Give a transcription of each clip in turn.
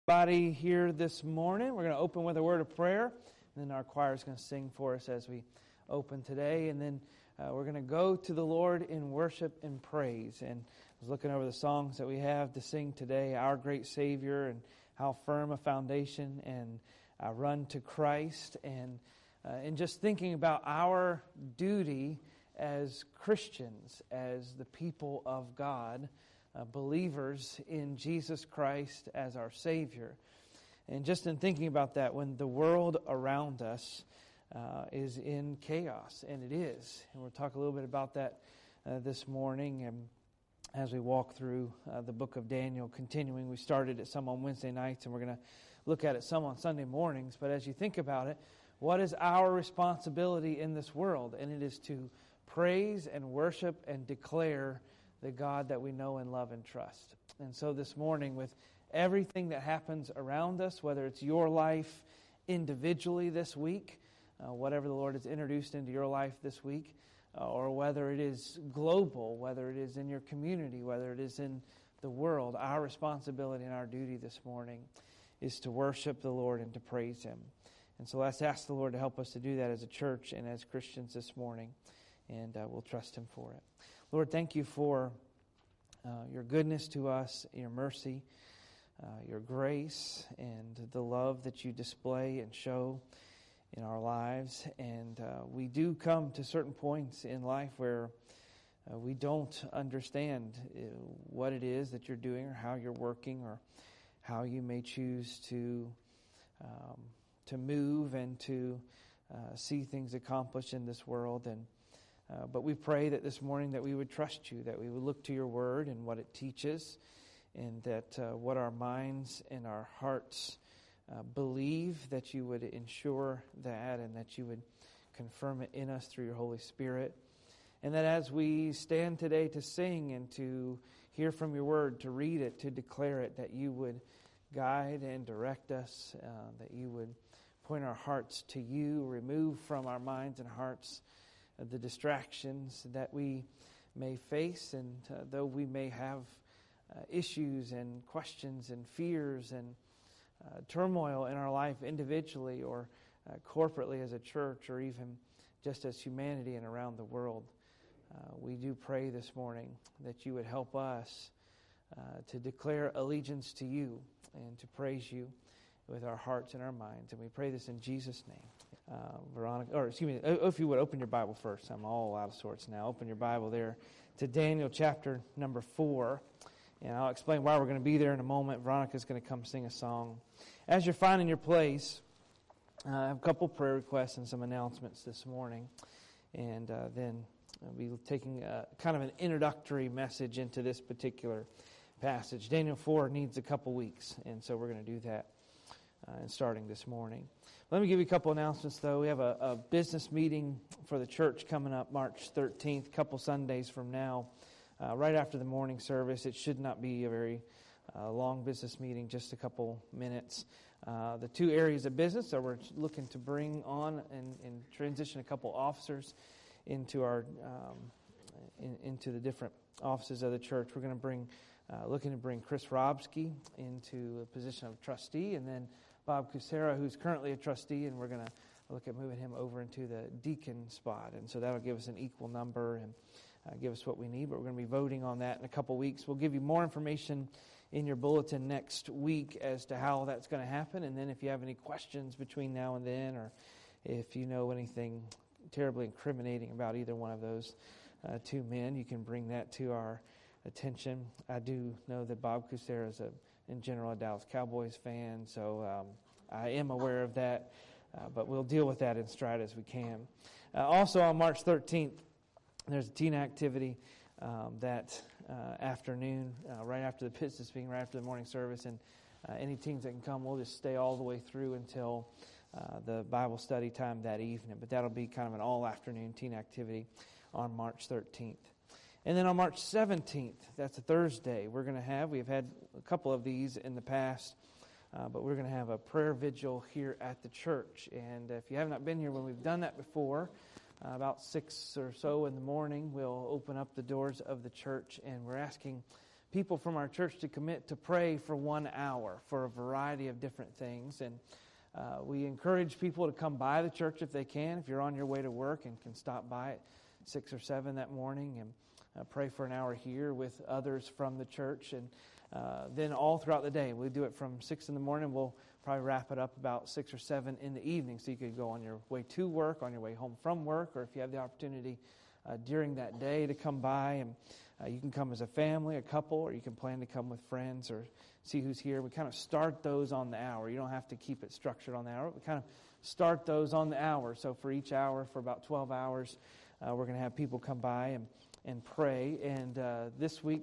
Everybody here this morning. We're going to open with a word of prayer, and then our choir is going to sing for us as we open today, and then we're going to go to the Lord in worship and praise. And I was looking over the songs that we have to sing today, Our Great Savior, and How Firm a Foundation, and Run to Christ, and just thinking about our duty as Christians, as the people of God, believers in Jesus Christ as our Savior. And just in thinking about that, when the world around us is in chaos, and it is, and we'll talk a little bit about that this morning, and as we walk through the book of Daniel, continuing. We started at some on Wednesday nights, and we're going to look at it some on Sunday mornings. But as you think about it, what is our responsibility in this world? And it is to praise and worship and declare the God that we know and love and trust. And so this morning, with everything that happens around us, whether it's your life individually this week, whatever the Lord has introduced into your life this week, or whether it is global, whether it is in your community, whether it is in the world, our responsibility and our duty this morning is to worship the Lord and to praise Him. And so let's ask the Lord to help us to do that as a church and as Christians this morning, and we'll trust Him for it. Lord, thank you for your goodness to us, your mercy, your grace, and the love that you display and show in our lives. And we do come to certain points in life where we don't understand what it is that you're doing or how you're working or how you may choose to move and to see things accomplished in this world. But we pray that this morning that we would trust you, that we would look to your word and what it teaches, and that what our minds and our hearts believe, that you would ensure that, and that you would confirm it in us through your Holy Spirit. And that as we stand today to sing and to hear from your word, to read it, to declare it, that you would guide and direct us, that you would point our hearts to you, remove from our minds and hearts the distractions that we may face, and though we may have issues and questions and fears and turmoil in our life individually or corporately as a church, or even just as humanity and around the world, we do pray this morning that you would help us to declare allegiance to you and to praise you with our hearts and our minds. And we pray this in Jesus' name. If you would, open your Bible first. I'm all out of sorts now. Open your Bible there to Daniel chapter number 4. And I'll explain why we're going to be there in a moment. Veronica's going to come sing a song. As you're finding your place, I have a couple prayer requests and some announcements this morning. And then I'll be taking kind of an introductory message into this particular passage. Daniel 4 needs a couple weeks, and so we're going to do that and starting this morning. Let me give you a couple announcements, though. We have a business meeting for the church coming up March 13th, a couple Sundays from now, right after the morning service. It should not be a very long business meeting, just a couple minutes. The two areas of business that we're looking to bring on and transition a couple officers into our into the different offices of the church. We're going to looking to bring Chris Robsky into a position of trustee, and then Bob Kucera, who's currently a trustee, and we're going to look at moving him over into the deacon spot. And so that'll give us an equal number and give us what we need. But we're going to be voting on that in a couple weeks. We'll give you more information in your bulletin next week as to how that's going to happen. And then if you have any questions between now and then, or if you know anything terribly incriminating about either one of those two men, you can bring that to our attention. I do know that Bob Kucera is in general a Dallas Cowboys fan, so I am aware of that, but we'll deal with that in stride as we can. Also on March 13th, there's a teen activity that afternoon, right after the business meeting, right after the morning service, and any teens that can come, we'll just stay all the way through until the Bible study time that evening. But that'll be kind of an all-afternoon teen activity on March 13th. And then on March 17th, that's a Thursday, we've had a couple of these in the past, but we're going to have a prayer vigil here at the church. And if you have not been here when we've done that before, about 6 or so in the morning, we'll open up the doors of the church, and we're asking people from our church to commit to pray for 1 hour for a variety of different things. And we encourage people to come by the church if they can. If you're on your way to work and can stop by at 6 or 7 that morning and pray for an hour here with others from the church. And then all throughout the day, we do it from 6 in the morning. We'll probably wrap it up about 6 or 7 in the evening, so you could go on your way to work, on your way home from work, or if you have the opportunity during that day to come by. And you can come as a family, a couple, or you can plan to come with friends or see who's here. We kind of start those on the hour. You don't have to keep it structured on the hour. We kind of start those on the hour. So for each hour, for about 12 hours, we're going to have people come by and pray. And this week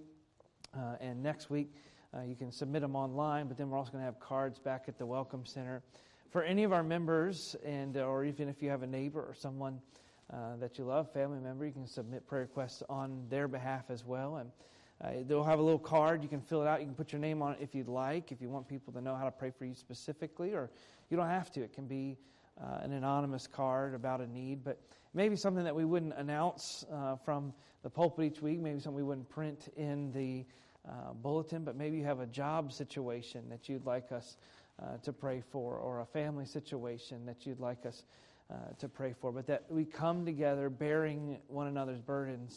and next week, you can submit them online, but then we're also going to have cards back at the Welcome Center. For any of our members, and or even if you have a neighbor or someone that you love, family member, you can submit prayer requests on their behalf as well. And they'll have a little card. You can fill it out. You can put your name on it if you'd like, if you want people to know how to pray for you specifically, or you don't have to. It can be an anonymous card about a need, but maybe something that we wouldn't announce from the pulpit each week, maybe something we wouldn't print in the bulletin, but maybe you have a job situation that you'd like us to pray for, or a family situation that you'd like us to pray for, but that we come together bearing one another's burdens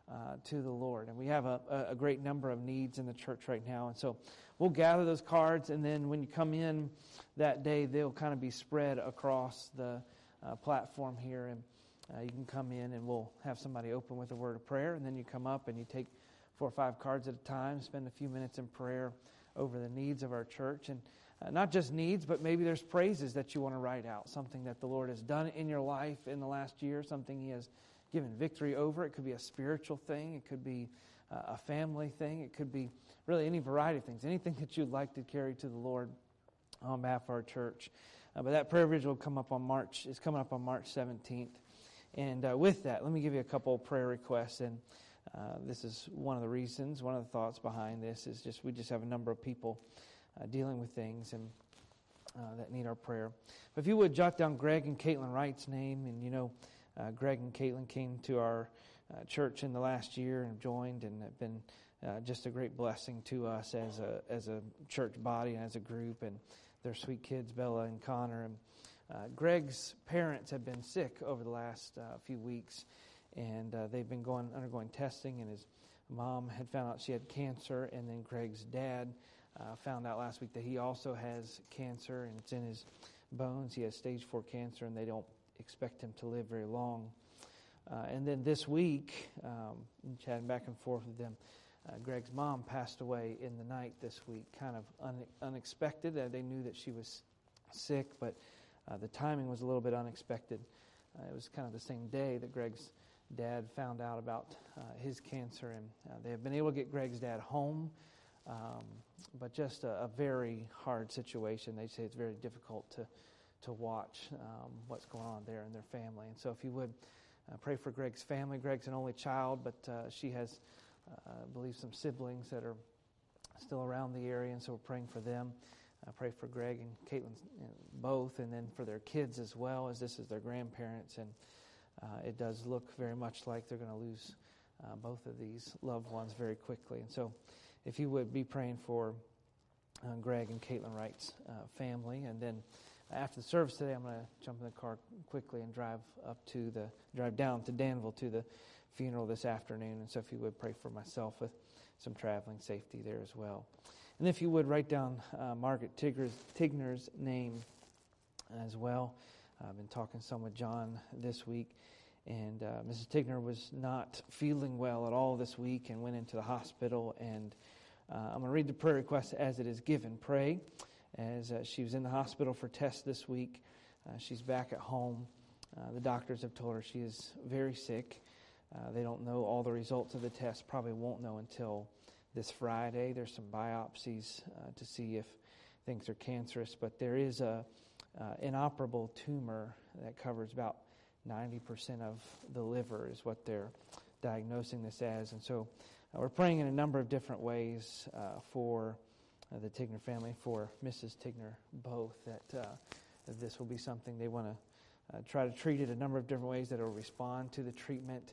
to the Lord. And we have a great number of needs in the church right now, and so we'll gather those cards, and then when you come in that day, they'll kind of be spread across the platform here, and you can come in and we'll have somebody open with a word of prayer, and then you come up and you take 4 or 5 cards at a time, spend a few minutes in prayer over the needs of our church. And not just needs, but maybe there's praises that you want to write out, something that the Lord has done in your life in the last year, something He has given victory over. It could be a spiritual thing. It could be a family thing. It could be really any variety of things, anything that you'd like to carry to the Lord on behalf of our church. But that prayer vigil is coming up on March 17th. And with that, let me give you a couple of prayer requests. And this is one of the reasons, one of the thoughts behind this is we just have a number of people dealing with things and that need our prayer. But if you would jot down Greg and Caitlin Wright's name, and you know, Greg and Caitlin came to our church in the last year and joined, and have been just a great blessing to us as a church body and as a group. And they're sweet kids, Bella and Connor. And Greg's parents have been sick over the last few weeks, and they've been undergoing testing. And his mom had found out she had cancer, and then Greg's dad found out last week that he also has cancer, and it's in his bones. He has stage 4 cancer, and they don't expect him to live very long. And then this week, chatting back and forth with them, Greg's mom passed away in the night this week, kind of unexpected. They knew that she was sick, but the timing was a little bit unexpected. It was kind of the same day that Greg's dad found out about his cancer, and they have been able to get Greg's dad home. But just a very hard situation. They say it's very difficult to watch what's going on there in their family. And so if you would pray for Greg's family. Greg's an only child, but she has, I believe, some siblings that are still around the area, and so we're praying for them. Pray for Greg and Caitlin both, and then for their kids as well, as this is their grandparents. And it does look very much like they're going to lose both of these loved ones very quickly. And so if you would be praying for Greg and Caitlin Wright's family. And then after the service today, I'm going to jump in the car quickly and drive down to Danville to the funeral this afternoon. And so if you would pray for myself with some traveling safety there as well. And if you would write down Margaret Tigner's name as well. I've been talking some with John this week. And Mrs. Tigner was not feeling well at all this week and went into the hospital. And I'm going to read the prayer request as it is given. Pray as she was in the hospital for tests this week. She's back at home. The doctors have told her she is very sick. They don't know all the results of the test. Probably won't know until this Friday. There's some biopsies to see if things are cancerous. But there is a inoperable tumor that covers about 90% of the liver is what they're diagnosing this as. And so we're praying in a number of different ways for the Tigner family, for Mrs. Tigner both, that this will be something they want to try to treat it a number of different ways that will respond to the treatment.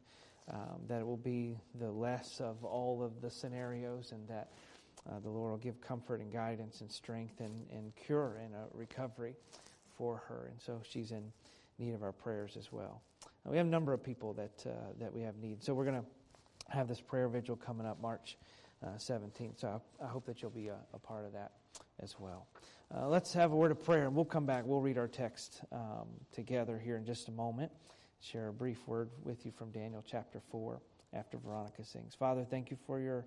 that it will be the less of all of the scenarios, and that the Lord will give comfort and guidance and strength and cure and a recovery for her. And so she's in need of our prayers as well. We have a number of people that we have needs. So we're going to have this prayer vigil coming up March 17th. So I hope that you'll be a part of that as well. Let's have a word of prayer, and we'll come back. We'll read our text together here in just a moment. Share a brief word with you from Daniel chapter 4 after Veronica sings. Father, thank you for your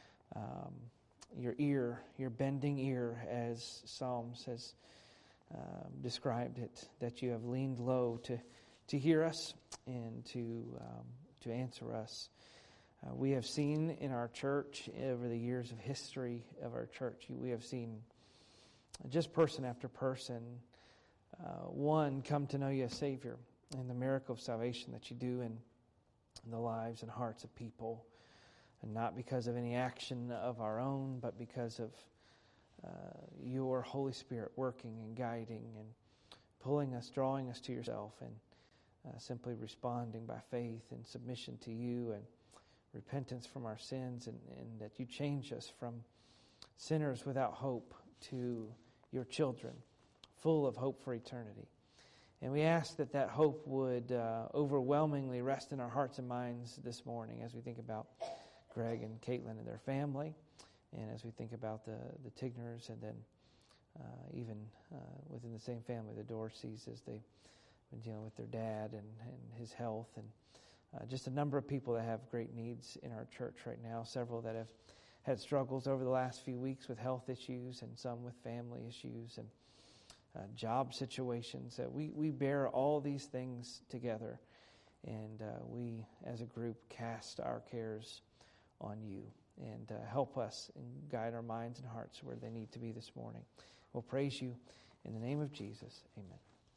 ear, your bending ear, as Psalms has described it, that you have leaned low to hear us and to answer us. We have seen in our church, over the years of history of our church, we have seen just person after person, one, come to know you as Savior, and the miracle of salvation that you do in the lives and hearts of people, and not because of any action of our own, but because of your Holy Spirit working and guiding and pulling us, drawing us to yourself, and simply responding by faith and submission to you and repentance from our sins, and that you change us from sinners without hope to your children, full of hope for eternity. And we ask that hope would overwhelmingly rest in our hearts and minds this morning as we think about Greg and Caitlin and their family, and as we think about the Tigners, and then even within the same family, the Dorseys, as they've been dealing with their dad and his health, and just a number of people that have great needs in our church right now, several that have had struggles over the last few weeks with health issues, and some with family issues and job situations. We bear all these things together, and we as a group cast our cares on you, and help us and guide our minds and hearts where they need to be this morning. We'll praise you in the name of Jesus. Amen.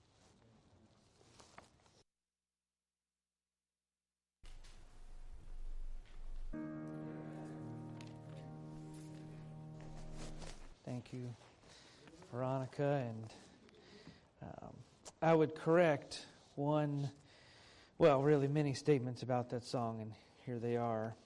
Thank you, Veronica. And I would correct many statements about that song, and here they are.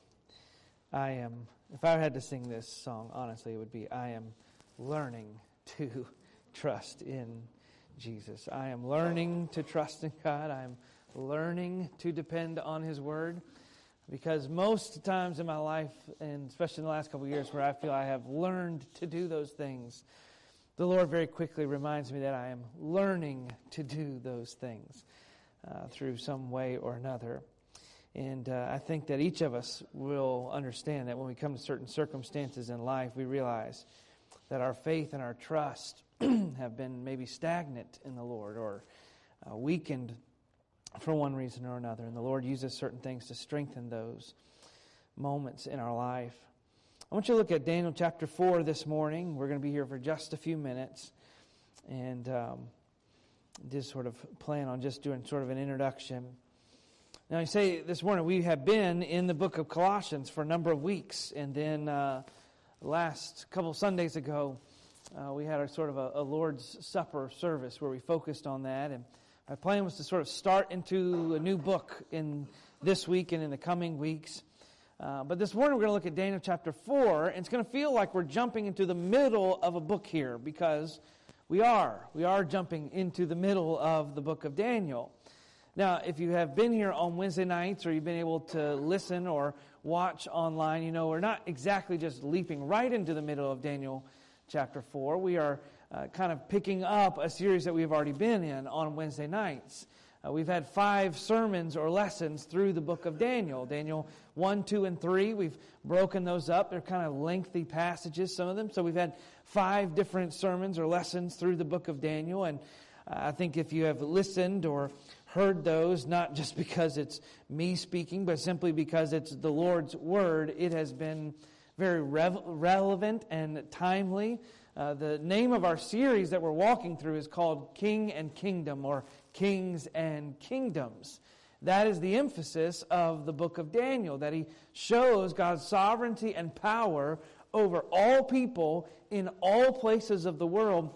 If I had to sing this song, honestly, it would be, I am learning to trust in Jesus. I am learning to trust in God. I am learning to depend on His Word. Because most times in my life, and especially in the last couple of years where I feel I have learned to do those things, the Lord very quickly reminds me that I am learning to do those things through some way or another. And I think that each of us will understand that when we come to certain circumstances in life, we realize that our faith and our trust have been maybe stagnant in the Lord, or weakened for one reason or another. And the Lord uses certain things to strengthen those moments in our life. I want you to look at Daniel chapter 4 this morning. We're going to be here for just a few minutes. And just sort of plan on just doing sort of an introduction. Now, I say this morning, we have been in the book of Colossians for a number of weeks. And then last couple Sundays ago, we had a Lord's Supper service where we focused on that. And my plan was to sort of start into a new book in this week and in the coming weeks. But this morning we're going to look at Daniel chapter 4, and it's going to feel like we're jumping into the middle of a book here, because we are jumping into the middle of the book of Daniel. Now, if you have been here on Wednesday nights, or you've been able to listen or watch online, you know we're not exactly just leaping right into the middle of Daniel chapter 4. We are kind of picking up a series that we've already been in on Wednesday nights. We've had 5 sermons or lessons through the book of Daniel. Daniel 1, 2, and 3. We've broken those up. They're kind of lengthy passages, some of them. So we've had 5 different sermons or lessons through the book of Daniel. And I think if you have listened or heard those, not just because it's me speaking, but simply because it's the Lord's Word, it has been very relevant and timely. The name of our series that we're walking through is called King and Kingdom, or Kings and Kingdoms. That is the emphasis of the book of Daniel, that he shows God's sovereignty and power over all people in all places of the world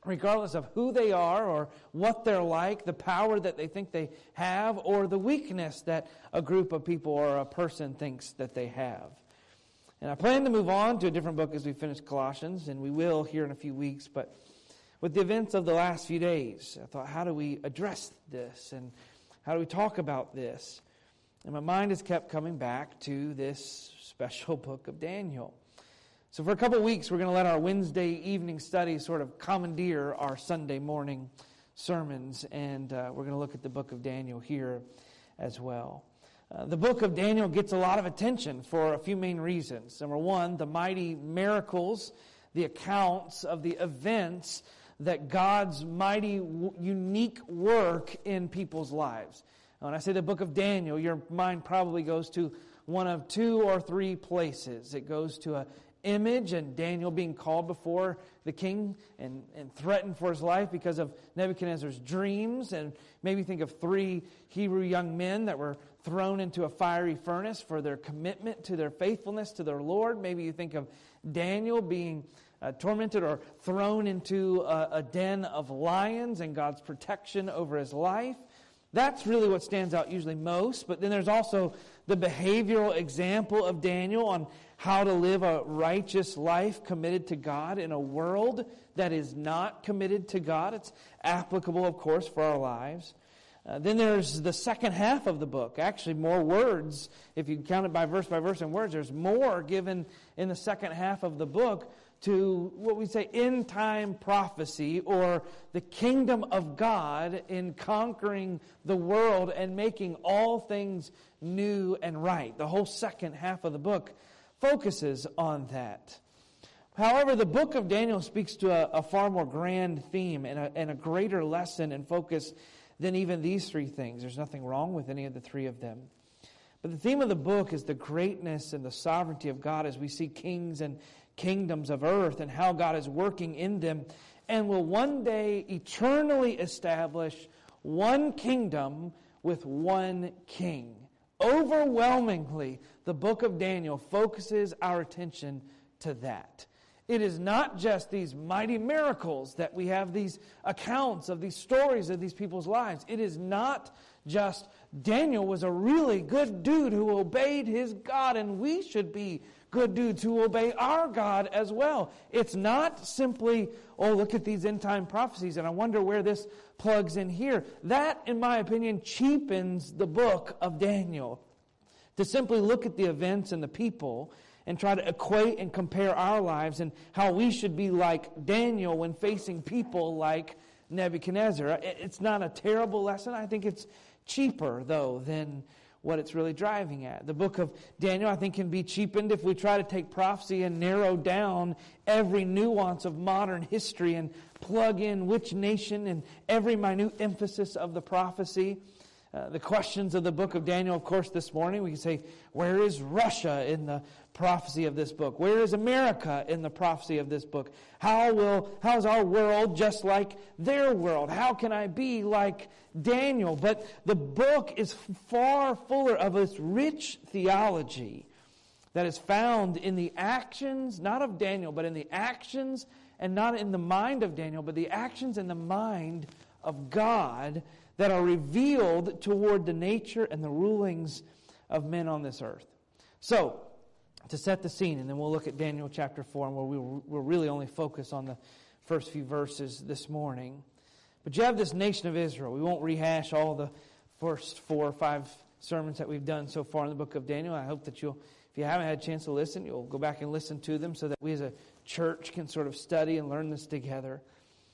regardless of who they are or what they're like, the power that they think they have, or the weakness that a group of people or a person thinks that they have. And I plan to move on to a different book as we finish Colossians, and we will here in a few weeks, but with the events of the last few days, I thought, how do we address this, and how do we talk about this? And my mind has kept coming back to this special book of Daniel. So for a couple of weeks, we're going to let our Wednesday evening study sort of commandeer our Sunday morning sermons, and we're going to look at the book of Daniel here as well. The book of Daniel gets a lot of attention for a few main reasons. Number one, the mighty miracles, the accounts of the events that God's mighty, unique work in people's lives. When I say the book of Daniel, your mind probably goes to one of two or three places. It goes to an image and Daniel being called before the king and threatened for his life because of Nebuchadnezzar's dreams. And maybe think of 3 Hebrew young men that were thrown into a fiery furnace for their commitment to their faithfulness to their Lord. Maybe you think of Daniel being tormented or thrown into a den of lions and God's protection over his life. That's really what stands out usually most. But then there's also the behavioral example of Daniel on how to live a righteous life committed to God in a world that is not committed to God. It's applicable, of course, for our lives. Then there's the second half of the book. Actually, more words. If you count it by verse and words, there's more given in the second half of the book to what we say end-time prophecy, or the kingdom of God in conquering the world and making all things new and right. The whole second half of the book focuses on that. However, the book of Daniel speaks to a far more grand theme and a greater lesson and focus than even these 3 things. There's nothing wrong with any of the 3 of them. But the theme of the book is the greatness and the sovereignty of God as we see kings and kingdoms of earth and how God is working in them and will one day eternally establish one kingdom with one king. Overwhelmingly, the book of Daniel focuses our attention to that. It is not just these mighty miracles that we have these accounts of these stories of these people's lives. It is not just Daniel was a really good dude who obeyed his God, and we should be good dudes who obey our God as well. It's not simply, oh, look at these end-time prophecies, and I wonder where this plugs in here. That, in my opinion, cheapens the book of Daniel. To simply look at the events and the people and try to equate and compare our lives and how we should be like Daniel when facing people like Nebuchadnezzar. It's not a terrible lesson. I think it's cheaper, though, than what it's really driving at. The book of Daniel, I think, can be cheapened if we try to take prophecy and narrow down every nuance of modern history and plug in which nation and every minute emphasis of the prophecy. The questions of the book of Daniel, of course, this morning, we can say, where is Russia in the prophecy of this book? Where is America in the prophecy of this book? How is our world just like their world? How can I be like Daniel? But the book is far fuller of this rich theology that is found in the actions, not of Daniel, but in the actions, and not in the mind of Daniel, but the actions and the mind of God that are revealed toward the nature and the rulings of men on this earth. So, to set the scene, and then we'll look at Daniel chapter 4, and we'll really only focus on the first few verses this morning. But you have this nation of Israel. We won't rehash all the first 4 or 5 sermons that we've done so far in the book of Daniel. I hope that if you haven't had a chance to listen, you'll go back and listen to them so that we as a church can sort of study and learn this together.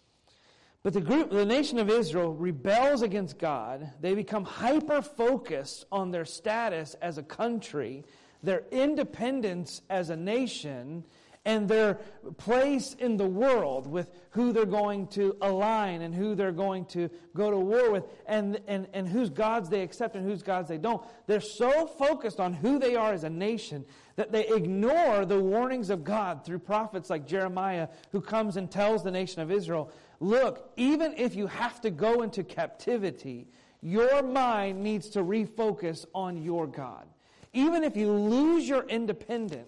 But the nation of Israel rebels against God. They become hyper-focused on their status as a country, their independence as a nation, and their place in the world with who they're going to align and who they're going to go to war with and whose gods they accept and whose gods they don't. They're so focused on who they are as a nation that they ignore the warnings of God through prophets like Jeremiah, who comes and tells the nation of Israel, look, even if you have to go into captivity, your mind needs to refocus on your God. Even if you lose your independence,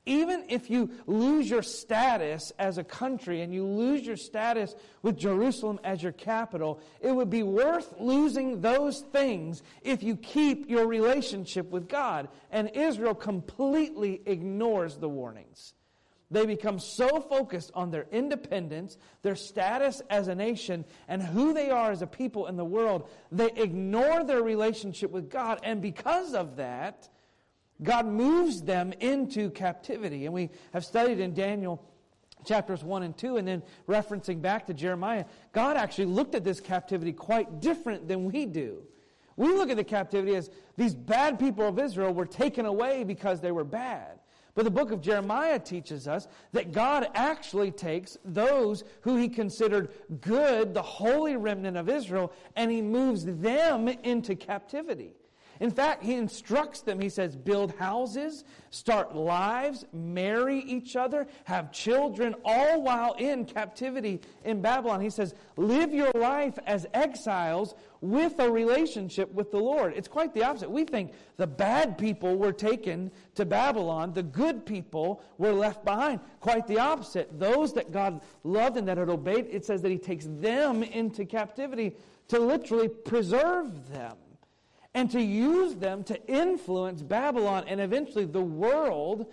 Even if you lose your status as a country and you lose your status with Jerusalem as your capital, it would be worth losing those things if you keep your relationship with God. And Israel completely ignores the warnings. They become so focused on their independence, their status as a nation, and who they are as a people in the world, they ignore their relationship with God. And because of that, God moves them into captivity. And we have studied in Daniel chapters 1 and 2, and then referencing back to Jeremiah, God actually looked at this captivity quite different than we do. We look at the captivity as these bad people of Israel were taken away because they were bad. But the book of Jeremiah teaches us that God actually takes those who He considered good, the holy remnant of Israel, and He moves them into captivity. In fact, He instructs them, He says, build houses, start lives, marry each other, have children, all while in captivity in Babylon. He says, live your life as exiles with a relationship with the Lord. It's quite the opposite. We think the bad people were taken to Babylon, the good people were left behind. Quite the opposite. Those that God loved and that had obeyed, it says that He takes them into captivity to literally preserve them, and to use them to influence Babylon and eventually the world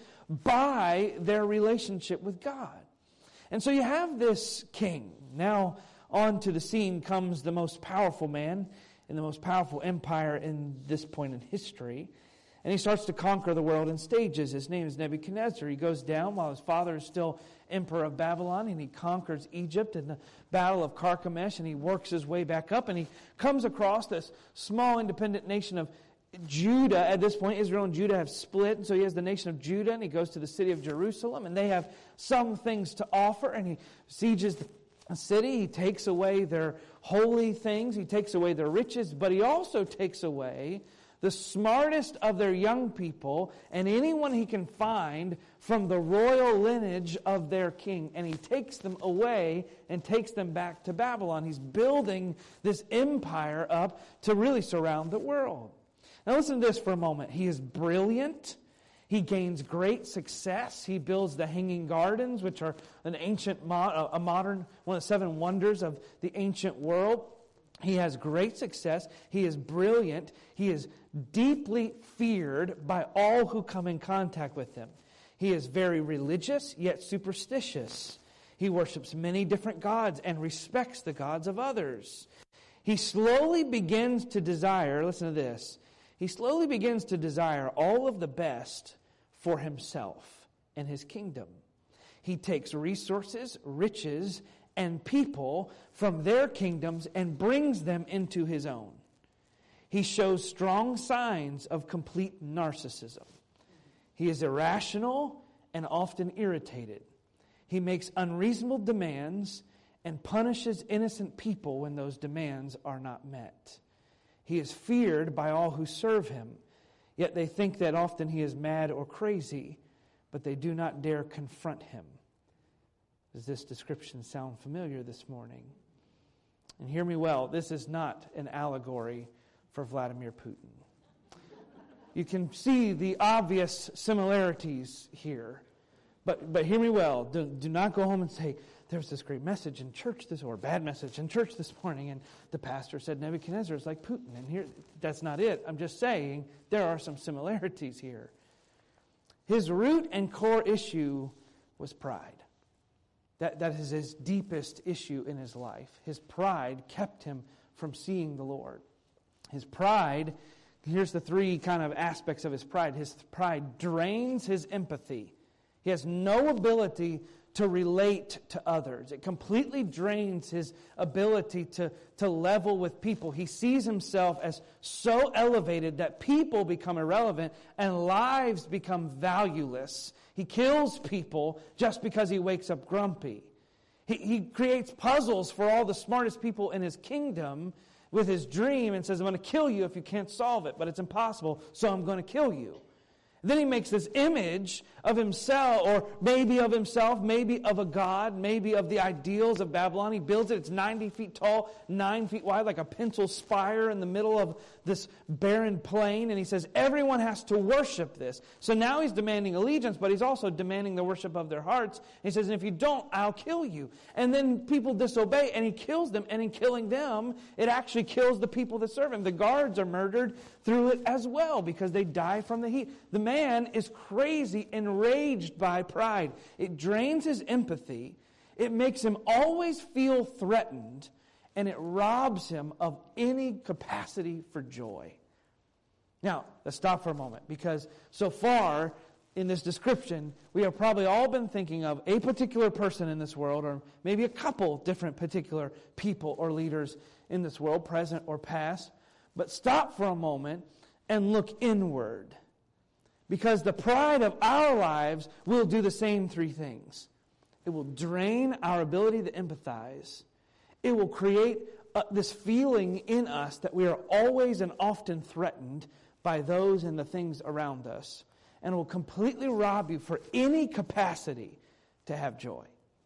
by their relationship with God. And so you have this king. Now onto the scene comes the most powerful man in the most powerful empire in this point in history. And he starts to conquer the world in stages. His name is Nebuchadnezzar. He goes down while his father is still emperor of Babylon, and he conquers Egypt in the battle of Carchemish, and he works his way back up, and he comes across this small independent nation of Judah. At this point, Israel and Judah have split, and so he has the nation of Judah, and he goes to the city of Jerusalem, and they have some things to offer, and he sieges the city. He takes away their holy things. He takes away their riches, but he also takes away the smartest of their young people and anyone he can find from the royal lineage of their king. And he takes them away and takes them back to Babylon. He's building this empire up to really surround the world. Now listen to this for a moment. He is brilliant. He gains great success. He builds the Hanging Gardens, which are an ancient, a modern, one of the 7 wonders of the ancient world. He has great success. He is brilliant. He is deeply feared by all who come in contact with him. He is very religious, yet superstitious. He worships many different gods and respects the gods of others. He slowly begins to desire, listen to this, he slowly begins to desire all of the best for himself and his kingdom. He takes resources, riches, and people from their kingdoms and brings them into his own. He shows strong signs of complete narcissism. He is irrational and often irritated. He makes unreasonable demands and punishes innocent people when those demands are not met. He is feared by all who serve him, yet they think that often he is mad or crazy, but they do not dare confront him. Does this description sound familiar this morning? And hear me well, this is not an allegory for Vladimir Putin. You can see the obvious similarities here. But hear me well. Do not go home and say, there's this great message in church or bad message in church this morning, and the pastor said Nebuchadnezzar is like Putin. And here, that's not it. I'm just saying there are some similarities here. His root and core issue was pride. That is his deepest issue in his life. His pride kept him from seeing the Lord. His pride, here's the 3 kind of aspects of his pride. His pride drains his empathy. He has no ability to relate to others. It completely drains his ability to level with people. He sees himself as so elevated that people become irrelevant and lives become valueless. He kills people just because he wakes up grumpy. He creates puzzles for all the smartest people in his kingdom with his dream and says, I'm going to kill you if you can't solve it, but it's impossible, so I'm going to kill you. Then he makes this image of himself, or maybe of himself, maybe of a god, maybe of the ideals of Babylon. He builds it. It's 90 feet tall, 9 feet wide, like a pencil spire in the middle of this barren plain. And he says everyone has to worship this. So now he's demanding allegiance, but he's also demanding the worship of their hearts. He says, and if you don't, I'll kill you. And then people disobey, and he kills them. And in killing them, it actually kills the people that serve him. The guards are murdered through it as well because they die from the heat. The man is crazy, enraged by pride. It drains his empathy. It makes him always feel threatened, and it robs him of any capacity for joy. Now, let's stop for a moment, because so far in this description, we have probably all been thinking of a particular person in this world, or maybe a couple different particular people or leaders in this world, present or past. But stop for a moment and look inward. Because the pride of our lives will do the same three things. It will drain our ability to empathize. It will create this feeling in us that we are always and often threatened by those and the things around us. And it will completely rob you for any capacity to have joy.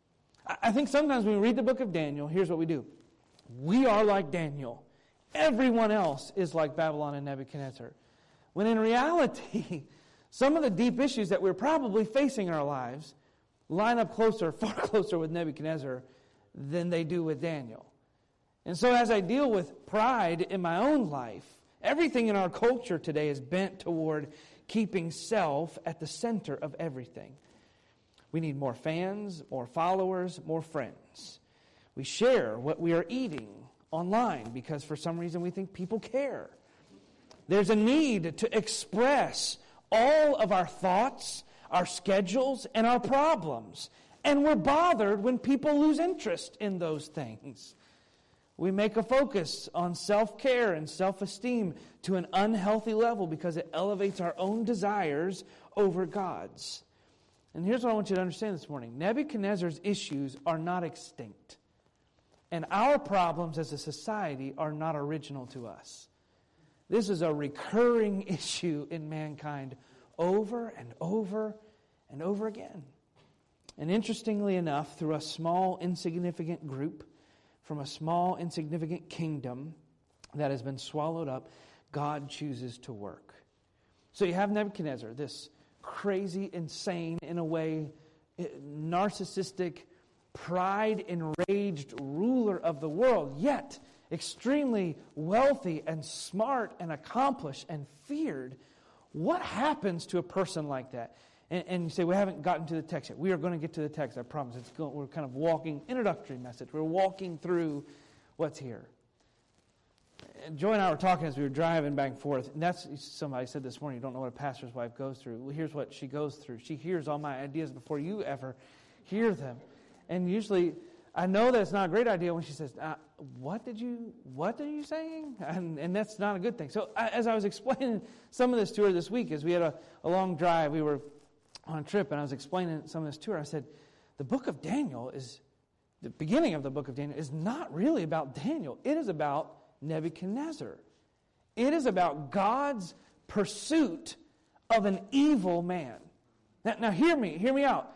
I think sometimes when we read the book of Daniel, here's what we do. We are like Daniel. Everyone else is like Babylon and Nebuchadnezzar. When in reality, some of the deep issues that we're probably facing in our lives line up closer, far closer with Nebuchadnezzar than they do with Daniel. And so as I deal with pride in my own life, everything in our culture today is bent toward keeping self at the center of everything. We need more fans, more followers, more friends. We share what we are eating online because for some reason we think people care. There's a need to express all of our thoughts, our schedules, and our problems. And we're bothered when people lose interest in those things. We make a focus on self-care and self-esteem to an unhealthy level because it elevates our own desires over God's. And here's what I want you to understand this morning. Nebuchadnezzar's issues are not extinct. And our problems as a society are not original to us. This is a recurring issue in mankind over and over and over again. And interestingly enough, through a small, insignificant group, from a small, insignificant kingdom that has been swallowed up, God chooses to work. So you have Nebuchadnezzar, this crazy, insane, in a way, narcissistic, pride-enraged ruler of the world, yet extremely wealthy and smart and accomplished and feared. What happens to a person like that? And you say, we haven't gotten to the text yet. We are going to get to the text, I promise. We're kind of walking, introductory message. We're walking through what's here. And Joy and I were talking as we were driving back and forth. And that's, somebody said this morning, you don't know what a pastor's wife goes through. Well, here's what she goes through. She hears all my ideas before you ever hear them. And usually, I know that it's not a great idea when she says, what are you saying? And that's not a good thing. So as I was explaining some of this to her this week, as we had a long drive, we were on a trip, and I was explaining some of this to her. I said, the book of Daniel the beginning of the book of Daniel is not really about Daniel. It is about Nebuchadnezzar. It is about God's pursuit of an evil man. Now hear me out.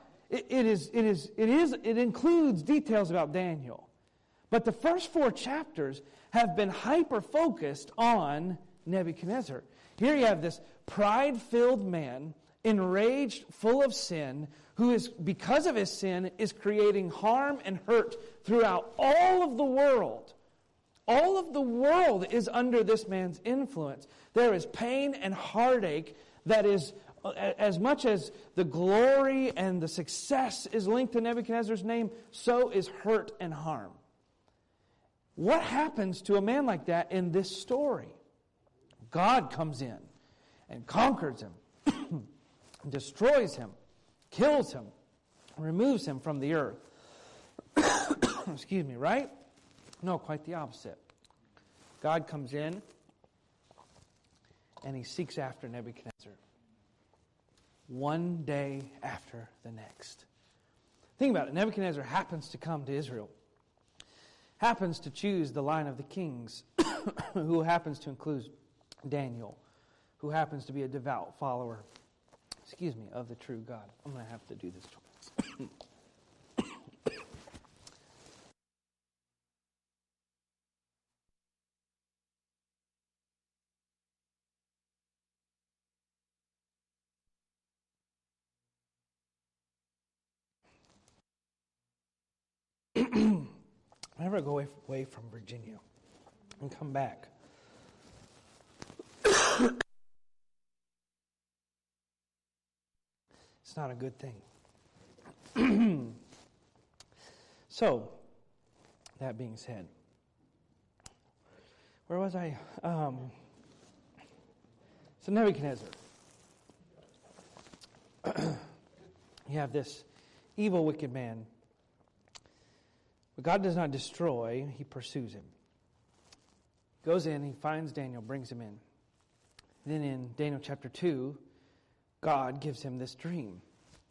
It includes details about Daniel. But the first 4 chapters have been hyper-focused on Nebuchadnezzar. Here you have this pride-filled man, enraged, full of sin, who is, because of his sin, is creating harm and hurt throughout all of the world. All of the world is under this man's influence. There is pain and heartache that is, as much as the glory and the success is linked to Nebuchadnezzar's name, so is hurt and harm. What happens to a man like that in this story? God comes in and conquers him, destroys him, kills him, removes him from the earth. Excuse me, right? No, quite the opposite. God comes in and he seeks after Nebuchadnezzar. One day after the next. Think about it. Nebuchadnezzar happens to come to Israel. Happens to choose the line of the kings, who happens to include Daniel, who happens to be a devout follower of the true God. I'm going to have to do this twice. Whenever I go away from Virginia and come back, it's not a good thing. So, that being said, where was I? So Nebuchadnezzar. You have this evil, wicked man. But God does not destroy, He pursues him. Goes in, He finds Daniel, brings him in. Then in Daniel chapter 2, God gives him this dream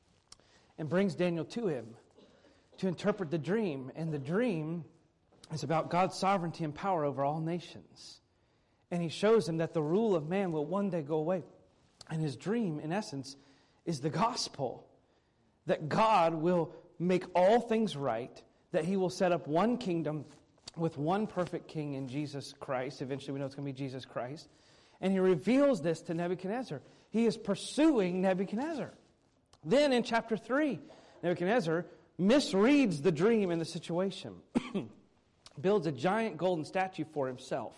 and brings Daniel to him to interpret the dream. And the dream is about God's sovereignty and power over all nations. And He shows him that the rule of man will one day go away. And his dream, in essence, is the gospel. That God will make all things right, that He will set up one kingdom with one perfect king in Jesus Christ. Eventually we know it's going to be Jesus Christ. And He reveals this to Nebuchadnezzar. He is pursuing Nebuchadnezzar. Then in chapter 3, Nebuchadnezzar misreads the dream and the situation. Builds a giant golden statue for himself.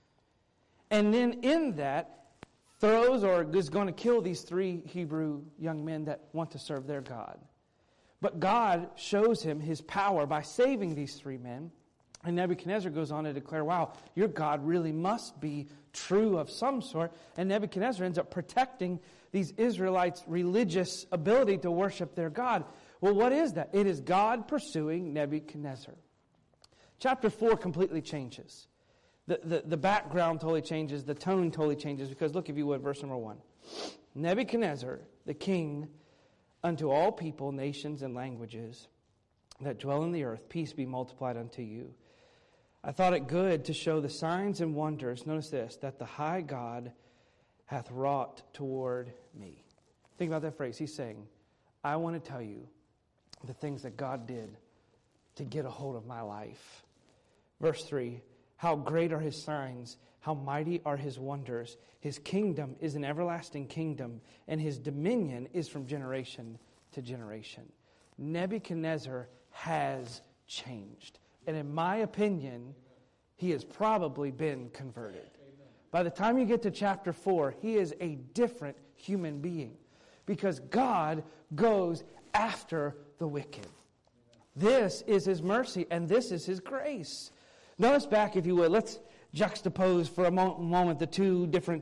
And then in that, throws or is going to kill these 3 Hebrew young men that want to serve their God. But God shows him His power by saving these 3 men. And Nebuchadnezzar goes on to declare, wow, your God really must be true of some sort. And Nebuchadnezzar ends up protecting these Israelites' religious ability to worship their God. Well, what is that? It is God pursuing Nebuchadnezzar. Chapter 4 completely changes. The background totally changes. The tone totally changes. Because look, if you would, verse number 1. Nebuchadnezzar, the king, unto all people, nations, and languages that dwell in the earth, peace be multiplied unto you. I thought it good to show the signs and wonders, notice this, that the high God hath wrought toward me. Think about that phrase. He's saying, I want to tell you the things that God did to get a hold of my life. Verse 3, how great are His signs, how mighty are His wonders. His kingdom is an everlasting kingdom, and His dominion is from generation to generation. Nebuchadnezzar has changed. And in my opinion, he has probably been converted. Amen. By the time you get to chapter 4, he is a different human being. Because God goes after the wicked. Amen. This is His mercy, and this is His grace. Notice back, if you would, let's juxtapose for a moment the 2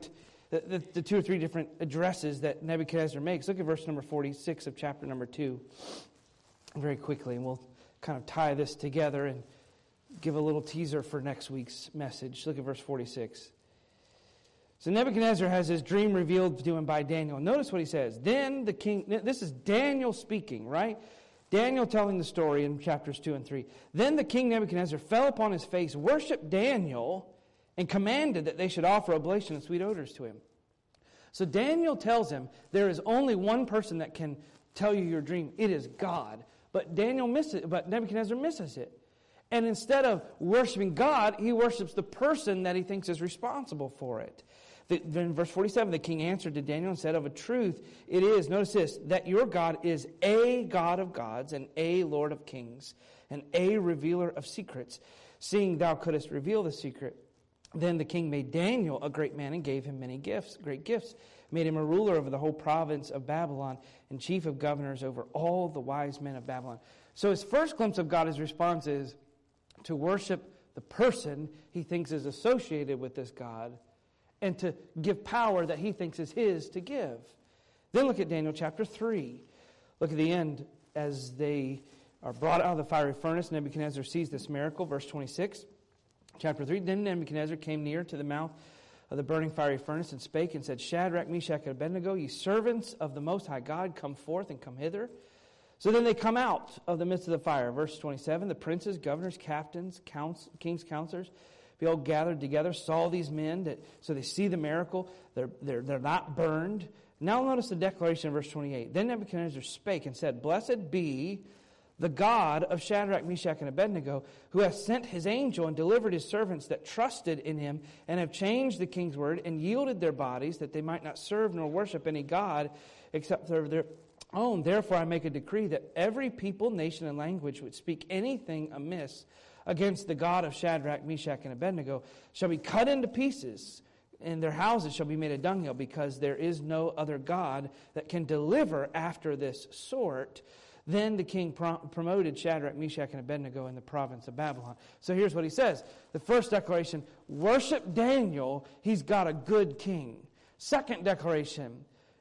or 3 different addresses that Nebuchadnezzar makes. Look at verse number 46 of chapter number 2 very quickly, and we'll kind of tie this together and give a little teaser for next week's message. Look at verse 46. So Nebuchadnezzar has his dream revealed to him by Daniel. Notice what he says. Then the king, this is Daniel speaking, right? Daniel telling the story in chapters 2 and 3. Then the king Nebuchadnezzar fell upon his face, worshipped Daniel, and commanded that they should offer oblation and sweet odors to him. So Daniel tells him there is only one person that can tell you your dream. It is God. But Nebuchadnezzar misses it. And instead of worshiping God, he worships the person that he thinks is responsible for it. Then verse 47, the king answered to Daniel and said, of a truth it is, notice this, that your God is a God of gods and a Lord of kings and a revealer of secrets, seeing thou couldst reveal the secret. Then the king made Daniel a great man and gave him many gifts, great gifts, made him a ruler over the whole province of Babylon and chief of governors over all the wise men of Babylon. So his first glimpse of God, his response is to worship the person he thinks is associated with this God and to give power that he thinks is his to give. Then look at Daniel chapter 3. Look at the end as they are brought out of the fiery furnace. Nebuchadnezzar sees this miracle, verse 26. Chapter 3, then Nebuchadnezzar came near to the mouth of the burning fiery furnace and spake and said, Shadrach, Meshach, and Abednego, ye servants of the Most High God, come forth and come hither. So then they come out of the midst of the fire. Verse 27, the princes, governors, captains, king's counselors, behold, gathered together, saw these men, so they see the miracle. They're not burned. Now notice the declaration in verse 28. Then Nebuchadnezzar spake and said, Blessed be the God of Shadrach, Meshach, and Abednego, who hath sent his angel and delivered his servants that trusted in him, and have changed the king's word, and yielded their bodies, that they might not serve nor worship any god except their own. Therefore I make a decree that every people, nation, and language which speak anything amiss against the God of Shadrach, Meshach, and Abednego shall be cut into pieces, and their houses shall be made a dunghill, because there is no other God that can deliver after this sort. Then the king promoted Shadrach, Meshach, and Abednego in the province of Babylon. So here's what he says. The first declaration, worship Daniel, he's got a good king. Second declaration,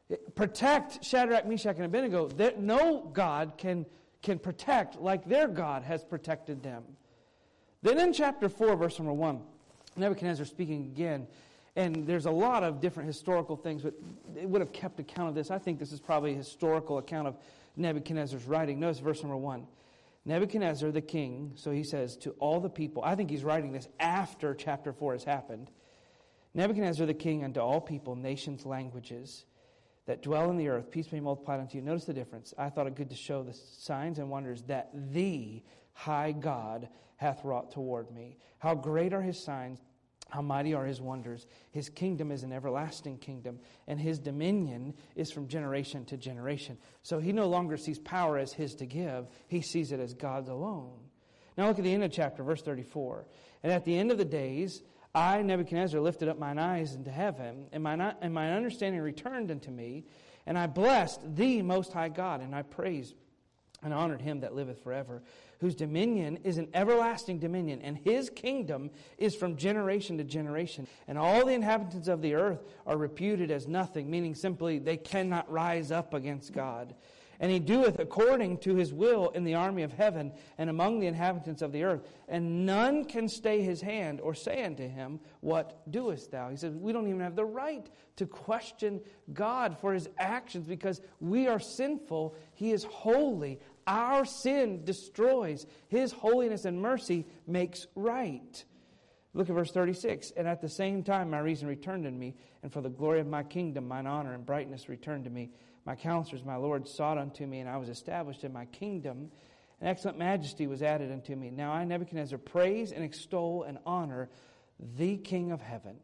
protect Shadrach, Meshach, and Abednego. That no God can protect like their God has protected them. Then in chapter 4, verse number 1, Nebuchadnezzar speaking again. And there's a lot of different historical things, but it would have kept account of this. I think this is probably a historical account of Nebuchadnezzar's writing. Notice verse number 1. Nebuchadnezzar the king, so he says to all the people, I think he's writing this after chapter 4 has happened. Nebuchadnezzar the king unto all people, nations, languages that dwell in the earth, peace be multiplied unto you. Notice the difference. I thought it good to show the signs and wonders that the high God hath wrought toward me. How great are his signs, how mighty are his wonders. His kingdom is an everlasting kingdom, and his dominion is from generation to generation. So he no longer sees power as his to give. He sees it as God's alone. Now look at the end of chapter, verse 34. And at the end of the days, I, Nebuchadnezzar, lifted up mine eyes into heaven, and my understanding returned unto me, and I blessed the Most High God, and I praised and honored him that liveth forever, whose dominion is an everlasting dominion, and his kingdom is from generation to generation. And all the inhabitants of the earth are reputed as nothing, meaning simply they cannot rise up against God. And he doeth according to his will in the army of heaven and among the inhabitants of the earth. And none can stay his hand or say unto him, What doest thou? He says, we don't even have the right to question God for his actions because we are sinful. He is holy. Our sin destroys. His holiness and mercy makes right. Look at verse 36. And at the same time my reason returned unto me, and for the glory of my kingdom mine honor and brightness returned to me. My counselors, my Lord, sought unto me, and I was established in my kingdom. And excellent majesty was added unto me. Now I, Nebuchadnezzar, praise and extol and honor the King of heaven,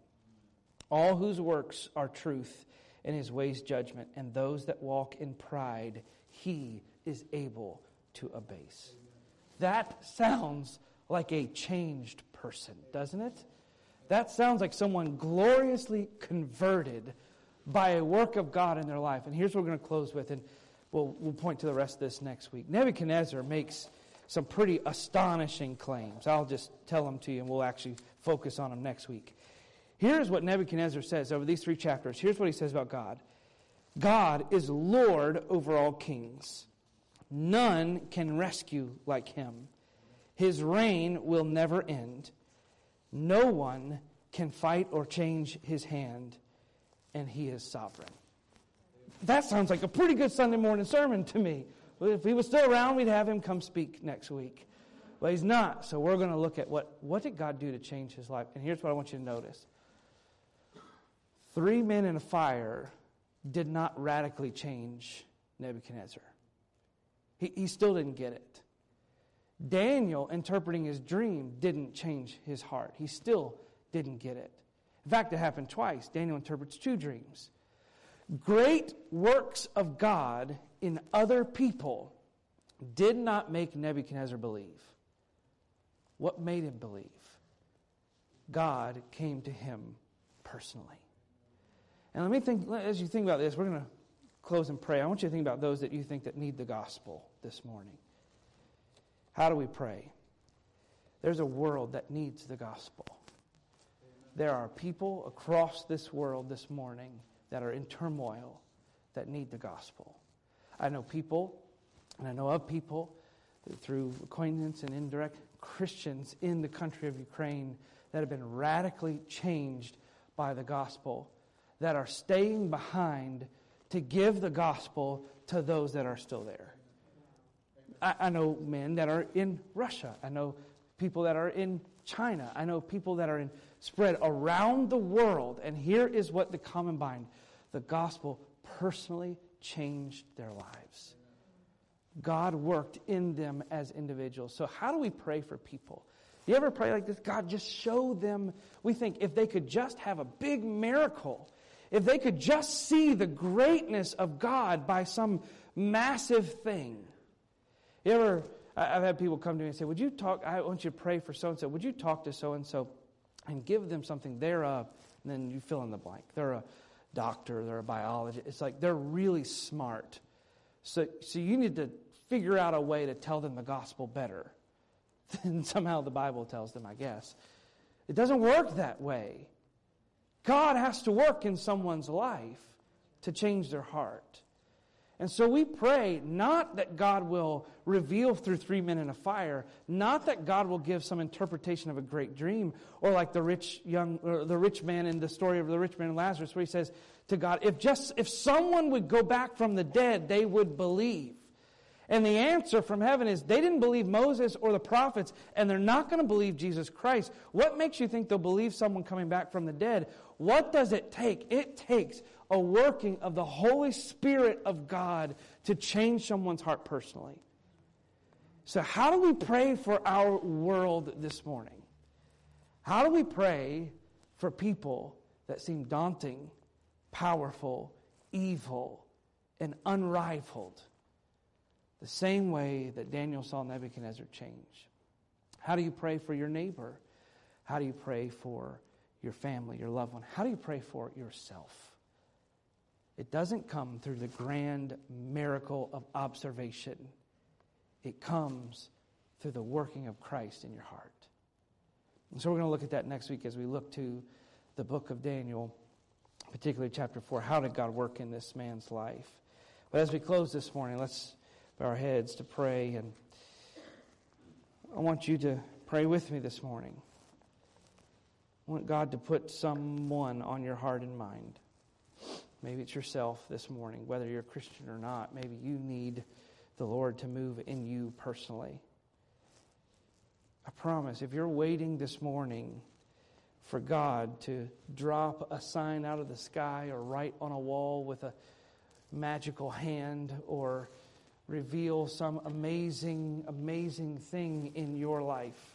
all whose works are truth and his ways judgment, and those that walk in pride he is able to abase. That sounds like a changed person, doesn't it? That sounds like someone gloriously converted by a work of God in their life. And here's what we're going to close with, and we'll point to the rest of this next week. Nebuchadnezzar makes some pretty astonishing claims. I'll just tell them to you, and we'll actually focus on them next week. Here's what Nebuchadnezzar says over these 3 chapters. Here's what he says about God. God is Lord over all kings. None can rescue like him. His reign will never end. No one can fight or change his hand, and he is sovereign. That sounds like a pretty good Sunday morning sermon to me. If he was still around, we'd have him come speak next week. But he's not, so we're going to look at what did God do to change his life. And here's what I want you to notice. 3 men in a fire did not radically change Nebuchadnezzar. He still didn't get it. Daniel, interpreting his dream, didn't change his heart. He still didn't get it. In fact, it happened twice. Daniel interprets 2 dreams. Great works of God in other people did not make Nebuchadnezzar believe. What made him believe? God came to him personally. And let me think, as you think about this, we're going to close and pray. I want you to think about those that you think that need the gospel this morning. How do we pray? There's a world that needs the gospel. There are people across this world this morning that are in turmoil that need the gospel. I know people, and I know of people through acquaintance and indirect Christians in the country of Ukraine that have been radically changed by the gospel, that are staying behind to give the gospel to those that are still there. I know men that are in Russia. I know people that are in China. I know people that are spread around the world. And here is what the common bind. The gospel personally changed their lives. God worked in them as individuals. So how do we pray for people? You ever pray like this? God, just show them. We think if they could just have a big miracle, if they could just see the greatness of God by some massive thing. I've had people come to me and say, would you talk, I want you to pray for so-and-so. Would you talk to so-and-so and give them something thereof? And then you fill in the blank. They're a doctor, they're a biologist. It's like they're really smart. So you need to figure out a way to tell them the gospel better than somehow the Bible tells them, I guess. It doesn't work that way. God has to work in someone's life to change their heart. And so we pray not that God will reveal through 3 men in a fire, not that God will give some interpretation of a great dream, or like the rich man in the story of the rich man and Lazarus, where he says to God, if someone would go back from the dead, they would believe. And the answer from heaven is they didn't believe Moses or the prophets, and they're not going to believe Jesus Christ. What makes you think they'll believe someone coming back from the dead? What does it take? It takes a working of the Holy Spirit of God to change someone's heart personally. So how do we pray for our world this morning? How do we pray for people that seem daunting, powerful, evil, and unrivaled? The same way that Daniel saw Nebuchadnezzar change. How do you pray for your neighbor? How do you pray for your family, your loved one? How do you pray for yourself? It doesn't come through the grand miracle of observation. It comes through the working of Christ in your heart. And so we're going to look at that next week as we look to the book of Daniel, particularly chapter 4. How did God work in this man's life? But as we close this morning, let's bow our heads to pray. And I want you to pray with me this morning. I want God to put someone on your heart and mind. Maybe it's yourself this morning, whether you're a Christian or not. Maybe you need the Lord to move in you personally. I promise, if you're waiting this morning for God to drop a sign out of the sky or write on a wall with a magical hand or reveal some amazing, amazing thing in your life,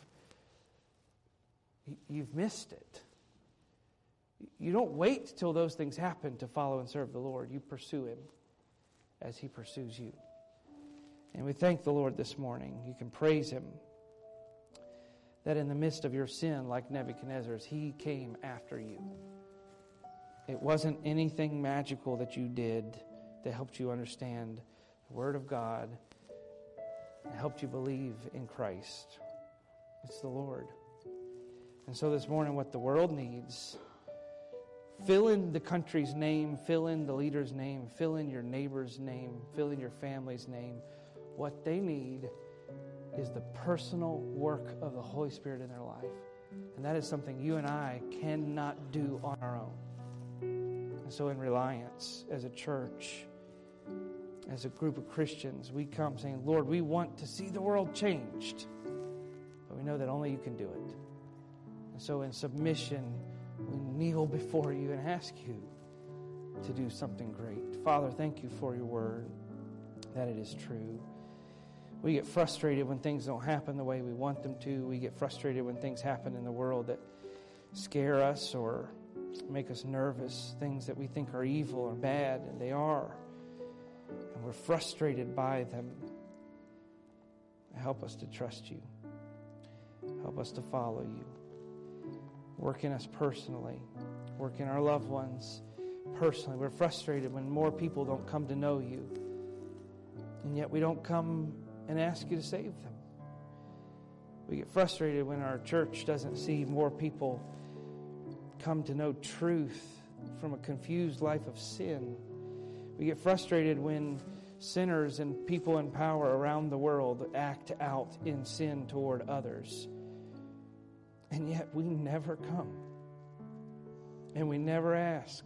you've missed it. You don't wait till those things happen to follow and serve the Lord. You pursue Him as He pursues you. And we thank the Lord this morning. You can praise Him that in the midst of your sin, like Nebuchadnezzar's, He came after you. It wasn't anything magical that you did that helped you understand the Word of God and helped you believe in Christ. It's the Lord. And so this morning, what the world needs, fill in the country's name, fill in the leader's name, fill in your neighbor's name, fill in your family's name. What they need is the personal work of the Holy Spirit in their life. And that is something you and I cannot do on our own. And so in Reliance, as a church, as a group of Christians, we come saying, Lord, we want to see the world changed. But we know that only you can do it. And so in submission, we kneel before you and ask you to do something great. Father, thank you for your word, that it is true. We get frustrated when things don't happen the way we want them to. We get frustrated when things happen in the world that scare us or make us nervous, things that we think are evil or bad, and they are. And we're frustrated by them. Help us to trust you. Help us to follow you. Work in us personally. Work in our loved ones personally. We're frustrated when more people don't come to know you. And yet we don't come and ask you to save them. We get frustrated when our church doesn't see more people come to know truth from a confused life of sin. We get frustrated when sinners and people in power around the world act out in sin toward others. And yet we never come. And we never ask.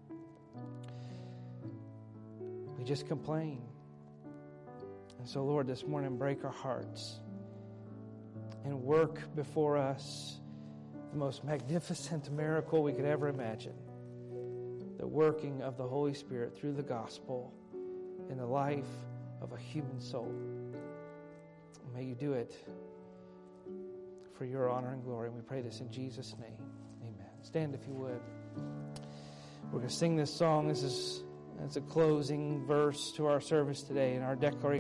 We just complain. And so, Lord, this morning, break our hearts and work before us the most magnificent miracle we could ever imagine. That the working of the Holy Spirit through the gospel in the life of a human soul. May you do it for your honor and glory. And we pray this in Jesus' name. Amen. Stand if you would. We're going to sing this song. It's a closing verse to our service today in our declaration.